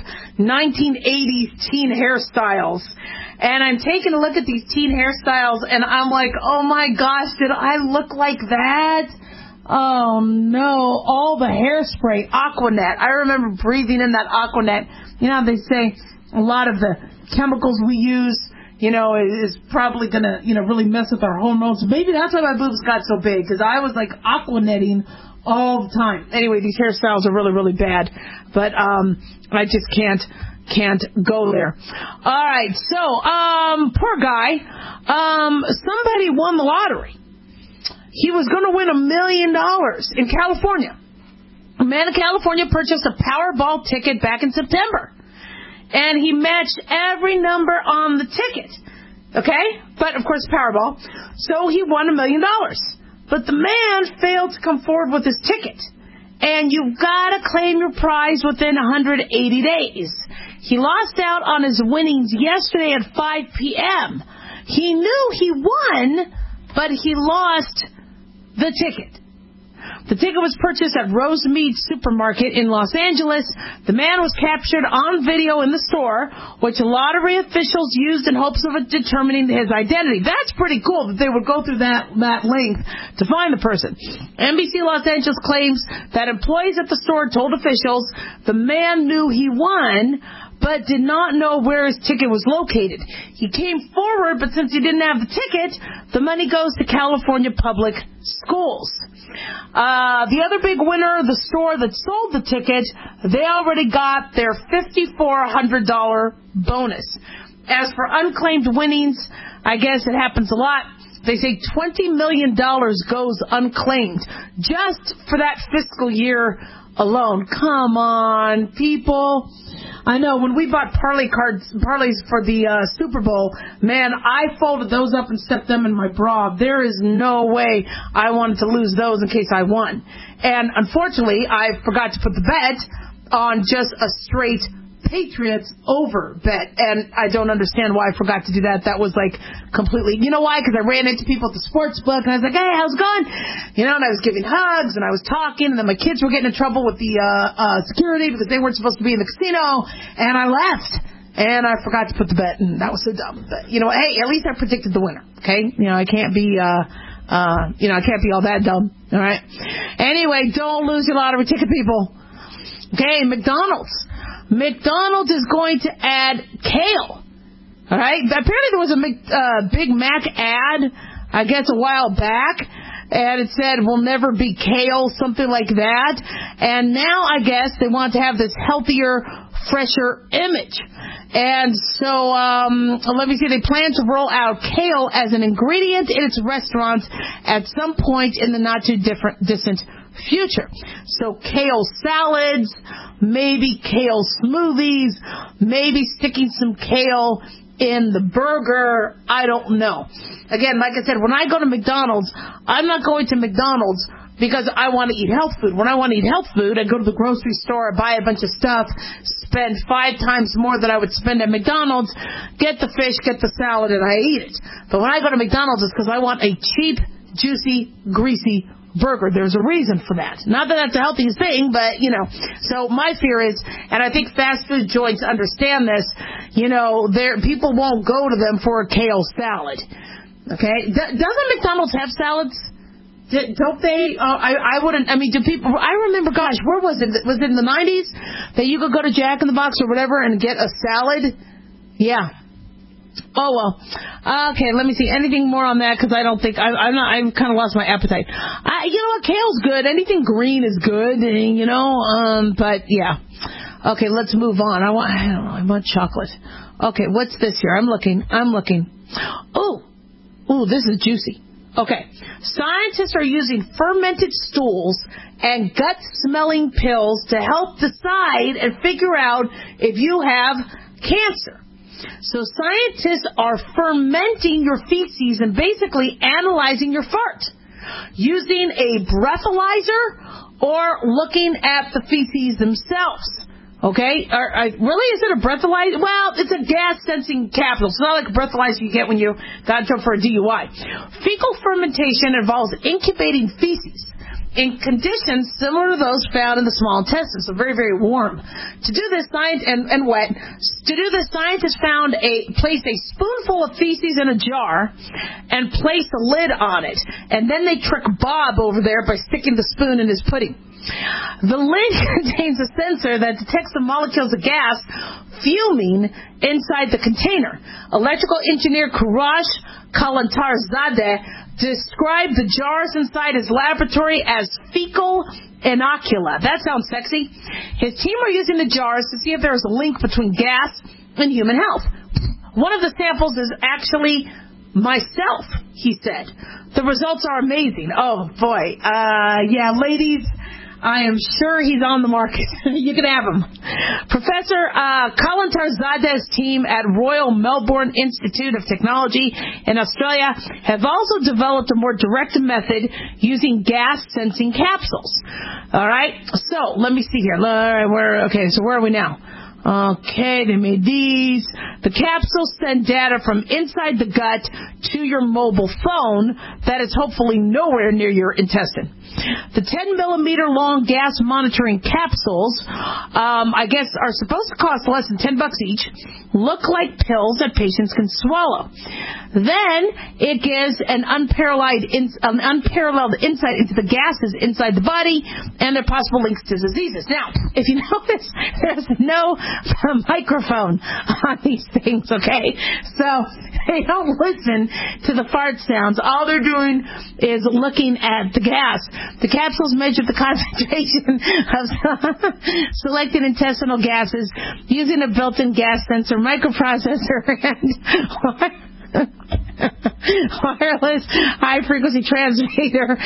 1980s teen hairstyles. And I'm taking a look at these teen hairstyles, and I'm like, oh my gosh, did I look like that? Oh no, all the hairspray, Aquanet. I remember breathing in that Aquanet. You know, they say a lot of the chemicals we use, you know, is probably going to, you know, really mess with our hormones. Maybe that's why my boobs got so big, because I was like Aquanetting all the time. Anyway, these hairstyles are really, really bad. But I just can't go there. All right, so poor guy. Somebody won the lottery. He was going to win $1 million in California. A man in California purchased a Powerball ticket back in September. And he matched every number on the ticket. Okay? But, of course, Powerball. So he won $1 million. But the man failed to come forward with his ticket. And you've got to claim your prize within 180 days. He lost out on his winnings yesterday at 5 p.m. He knew he won, but he lost the ticket. The ticket was purchased at Rosemead Supermarket in Los Angeles. The man was captured on video in the store, which lottery officials used in hopes of determining his identity. That's pretty cool that they would go through that length to find the person. NBC Los Angeles claims that employees at the store told officials the man knew he won, but did not know where his ticket was located. He came forward, but since he didn't have the ticket, the money goes to California Public Schools. The other big winner, the store that sold the ticket, they already got their $5,400 bonus. As for unclaimed winnings, I guess it happens a lot. They say $20 million goes unclaimed just for that fiscal year alone. Come on, people. I know when we bought parlays for the Super Bowl, man, I folded those up and stuffed them in my bra. There is no way I wanted to lose those in case I won. And unfortunately, I forgot to put the bet on just a straight Patriots over bet, and I don't understand why I forgot to do that. That was like completely, you know why? Because I ran into people at the sports book, and I was like, hey, how's it going? You know, and I was giving hugs, and I was talking, and then my kids were getting in trouble with the security because they weren't supposed to be in the casino, and I left. And I forgot to put the bet, and that was so dumb. But, you know, hey, at least I predicted the winner, okay? You know, I can't be, I can't be all that dumb, all right? Anyway, don't lose your lottery ticket, people. Okay, McDonald's is going to add kale. All right? Apparently there was a Big Mac ad, I guess, a while back, and it said, we'll never be kale, something like that. And now, I guess, they want to have this healthier, fresher image. And so, let me see, they plan to roll out kale as an ingredient in its restaurants at some point in the not-too-distant future. So kale salads, maybe kale smoothies, maybe sticking some kale in the burger. I don't know. Again, like I said, when I go to McDonald's, I'm not going to McDonald's because I want to eat health food. When I want to eat health food, I go to the grocery store, I buy a bunch of stuff, spend 5 times more than I would spend at McDonald's, get the fish, get the salad, and I eat it. But when I go to McDonald's, it's because I want a cheap, juicy, greasy burger. There's a reason for that. Not that that's the healthiest thing, but, you know. So my fear is, and I think fast food joints understand this, you know, people won't go to them for a kale salad. Okay? Doesn't McDonald's have salads? Don't they? I wouldn't. I mean, do people? I remember, gosh, where was it? Was it in the 90s that you could go to Jack in the Box or whatever and get a salad? Yeah. Oh, well. Okay, let me see. Anything more on that? Because I don't think... I've kind of lost my appetite. You know what? Kale's good. Anything green is good, you know? But, yeah. Okay, let's move on. I want chocolate. Okay, what's this here? I'm looking. Oh, this is juicy. Okay. Scientists are using fermented stools and gut-smelling pills to help decide and figure out if you have cancer. So scientists are fermenting your feces and basically analyzing your fart using a breathalyzer or looking at the feces themselves. Okay? Really, is it a breathalyzer? Well, it's a gas-sensing capsule. It's not like a breathalyzer you get when you got in trouble for a DUI. Fecal fermentation involves incubating feces in conditions similar to those found in the small intestine, so very, very warm. To do this, and wet. To do this, scientists placed a spoonful of feces in a jar and placed a lid on it. And then they trick Bob over there by sticking the spoon in his pudding. The lid contains a sensor that detects the molecules of gas fuming inside the container. Electrical engineer Courage Kalantarzadeh described the jars inside his laboratory as fecal inocula. That sounds sexy. His team are using the jars to see if there is a link between gas and human health. One of the samples is actually myself, he said. The results are amazing. Oh, boy. Yeah, ladies, I am sure he's on the market. You can have him. Professor Kalantarzadeh's team at Royal Melbourne Institute of Technology in Australia have also developed a more direct method using gas-sensing capsules. All right? So, let me see here. All right, so where are we now? Okay, they made these. The capsules send data from inside the gut to your mobile phone that is hopefully nowhere near your intestine. The 10-millimeter long gas monitoring capsules, I guess, are supposed to cost less than $10 each, look like pills that patients can swallow. Then it gives an unparalleled insight into the gases inside the body and their possible links to diseases. Now, if you notice, there's no microphone on these things, okay? So they don't listen to the fart sounds. All they're doing is looking at the gas. The capsules measure the concentration of selected intestinal gases using a built-in gas sensor, microprocessor, and wireless high-frequency transmitter.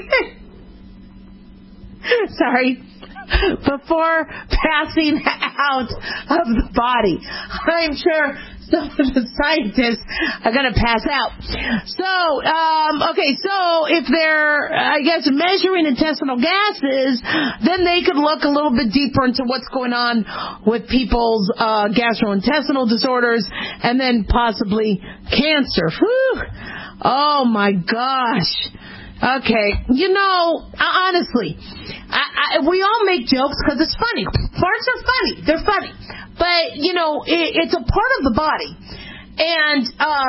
Sorry. Before passing out of the body. I'm sure some of the scientists are going to pass out. So, so if they're, measuring intestinal gases, then they could look a little bit deeper into what's going on with people's gastrointestinal disorders and then possibly cancer. Whew. Oh, my gosh. Okay, honestly, we all make jokes because it's funny. Farts are funny. They're funny. But, it's a part of the body. And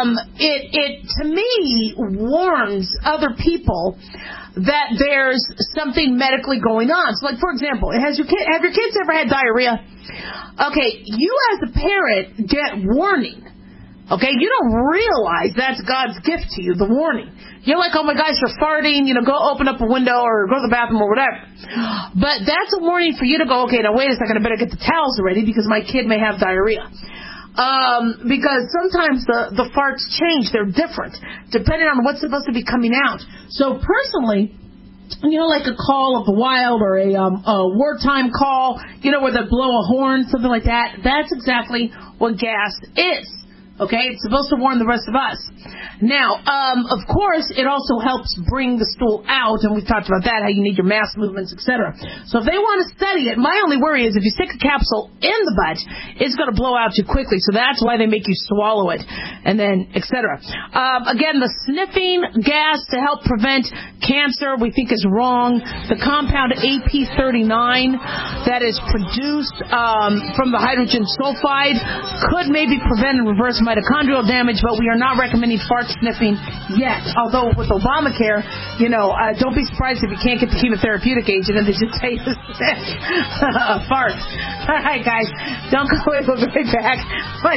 it to me, warns other people that there's something medically going on. So, like, for example, have your kids ever had diarrhea? Okay, you as a parent get warning. Okay, you don't realize that's God's gift to you, the warning. You're like, oh my gosh, you're farting, go open up a window or go to the bathroom or whatever. But that's a warning for you to go, okay, now wait a second, I better get the towels ready because my kid may have diarrhea. Because sometimes the farts change, they're different, depending on what's supposed to be coming out. So personally, like a call of the wild or a wartime call, where they blow a horn, something like that, that's exactly what gas is. Okay, it's supposed to warn the rest of us. Now, of course, it also helps bring the stool out, and we've talked about that, how you need your mass movements, etc. So if they want to study it, my only worry is if you stick a capsule in the butt, it's going to blow out too quickly. So that's why they make you swallow it, and then etc. Again, the sniffing gas to help prevent cancer we think is wrong. The compound AP39 that is produced from the hydrogen sulfide could maybe prevent and reverse mitochondrial damage, but we are not recommending fart sniffing yet. Although with Obamacare, don't be surprised if you can't get the chemotherapeutic agent and they just say to sniff farts. All right, guys, don't go away. We'll be right back on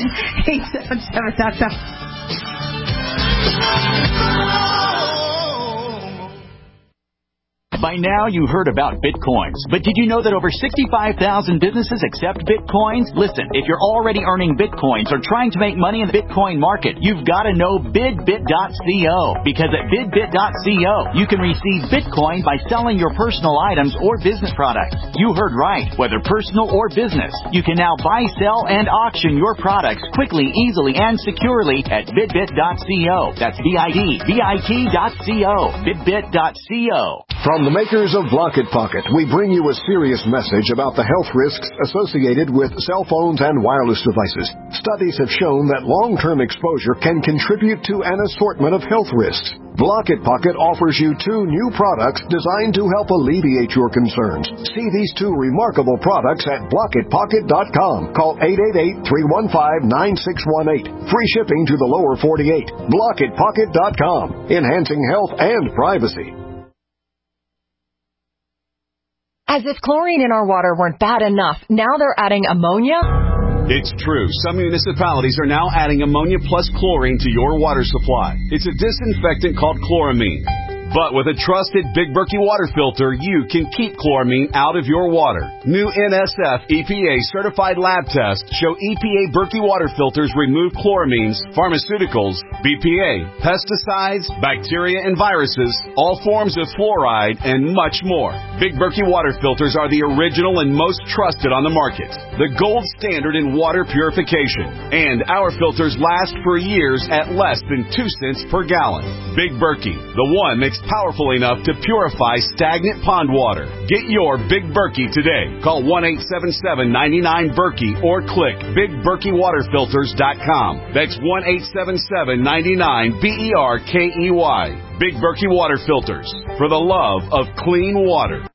877 By now, you heard about Bitcoins. But did you know that over 65,000 businesses accept Bitcoins? Listen, if you're already earning Bitcoins or trying to make money in the Bitcoin market, you've got to know BidBit.co. Because at BidBit.co, you can receive Bitcoin by selling your personal items or business products. You heard right. Whether personal or business, you can now buy, sell, and auction your products quickly, easily, and securely at BidBit.co. That's BidBit.co. BidBit.co. From the makers of Blocket Pocket, we bring you a serious message about the health risks associated with cell phones and wireless devices. Studies have shown that long-term exposure can contribute to an assortment of health risks. Blocket Pocket offers you 2 new products designed to help alleviate your concerns. See these 2 remarkable products at BlocketPocket.com. Call 888-315-9618. Free shipping to the lower 48. BlocketPocket.com. Enhancing health and privacy. As if chlorine in our water weren't bad enough, now they're adding ammonia? It's true. Some municipalities are now adding ammonia plus chlorine to your water supply. It's a disinfectant called chloramine. But with a trusted Big Berkey water filter, you can keep chloramine out of your water. New NSF EPA certified lab tests show EPA Berkey water filters remove chloramines, pharmaceuticals, BPA, pesticides, bacteria and viruses, all forms of fluoride, and much more. Big Berkey water filters are the original and most trusted on the market. The gold standard in water purification. And our filters last for years at less than 2 cents per gallon. Big Berkey, the one mixed powerful enough to purify stagnant pond water. Get your Big Berkey today. Call 1-877-99-BERKEY or click BigBerkeyWaterFilters.com. That's 1-877-99-BERKEY. Big Berkey Water Filters, for the love of clean water.